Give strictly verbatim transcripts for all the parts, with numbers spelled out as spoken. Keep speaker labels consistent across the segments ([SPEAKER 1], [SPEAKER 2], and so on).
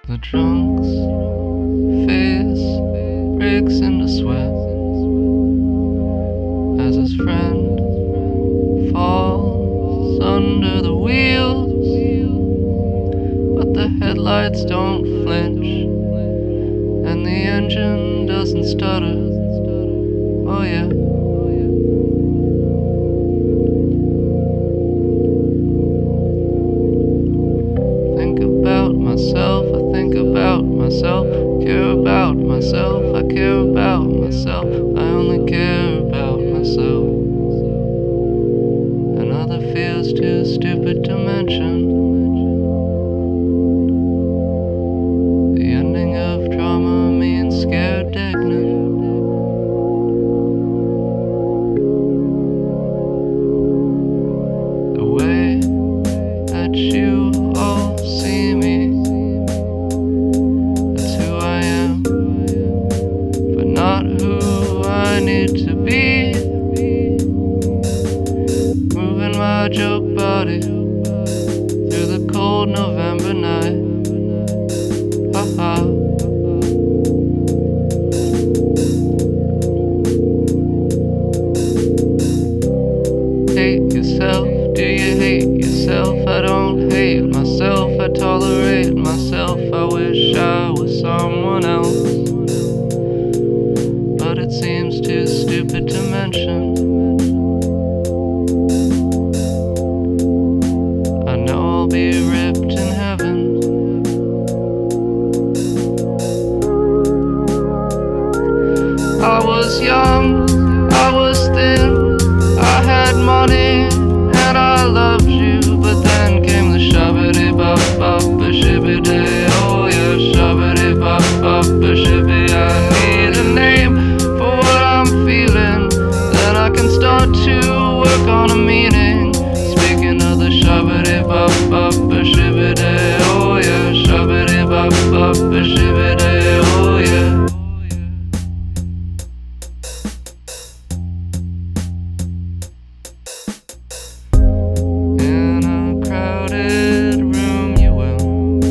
[SPEAKER 1] The drunk's face breaks into sweat as his friend falls under the wheels, but the headlights don't flinch and the engine doesn't stutter. Oh yeah. Think about myself, I think about myself, care about myself, I care about myself, I only care about myself. And other fears too stupid to mention. The ending of drama means scared dignity. The way that you all see me, that's who I am, but not who I need to be. Moving my joke body through the cold November night. Haha. Hate yourself, do you hate yourself? I don't hate myself, I tolerate myself. I wish I was someone else, but it seems too stupid to mention. I know I'll be ripped in heaven. I was young, I was thin, I had money, and I loved you. But then came the shabby bop bop shibby day. Oh yeah, shabby bop bop shibby. I need a name for what I'm feeling, then I can start to work on a meaning. Speaking of the shabby bop bop shibby day. Oh yeah, shabby bop bop shibby day. Oh yeah. In a crowded room you will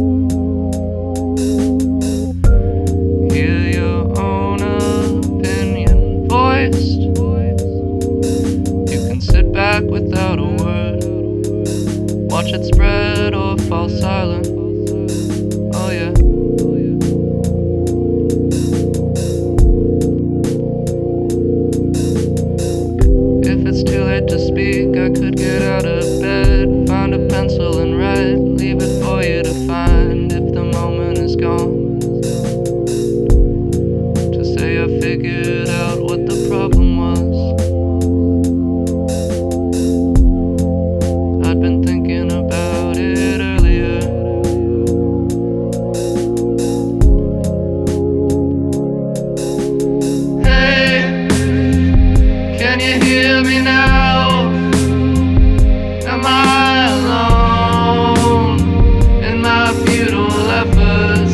[SPEAKER 1] hear your own opinion voiced. You can sit back without a word, watch it spread or fall silent. Oh yeah. If it's too late to speak, I could get out of bed, find a pencil and write, leave it for you to find if the moment is gone. To say I figured out what the problem was. I'd been thinking about it earlier. Hey, can you hear me now? Am I alone in my futile efforts?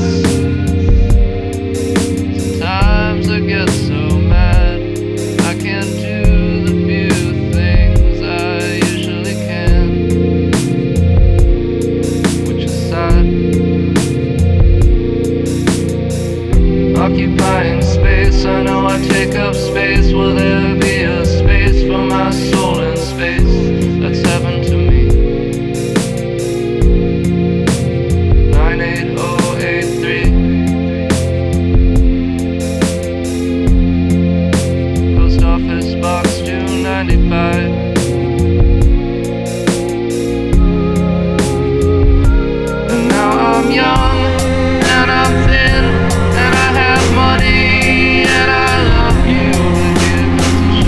[SPEAKER 1] Sometimes I get so mad I can't do the few things I usually can, which is sad. Occupying space, I know I take up space. Will there be a space for my soul in space? That's heaven to me. nine eight oh eight three. Post office box two ninety-five. And now I'm young and I'm thin and I have money and I love you.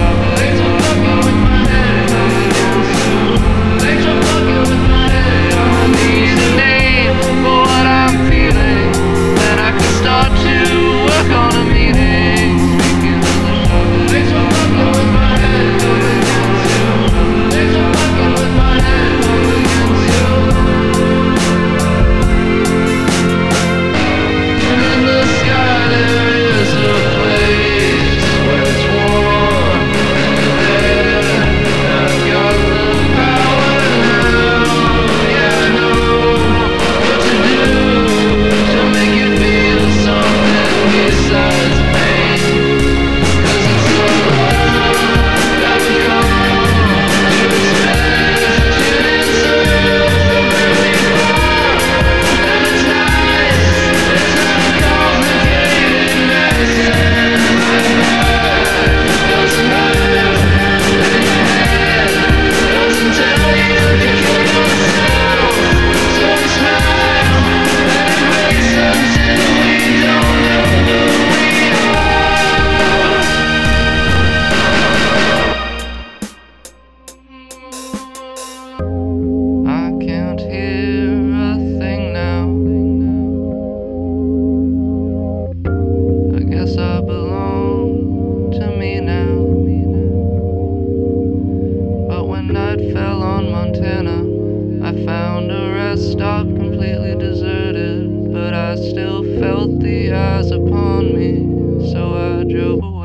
[SPEAKER 1] I still felt the eyes upon me, so I drove away.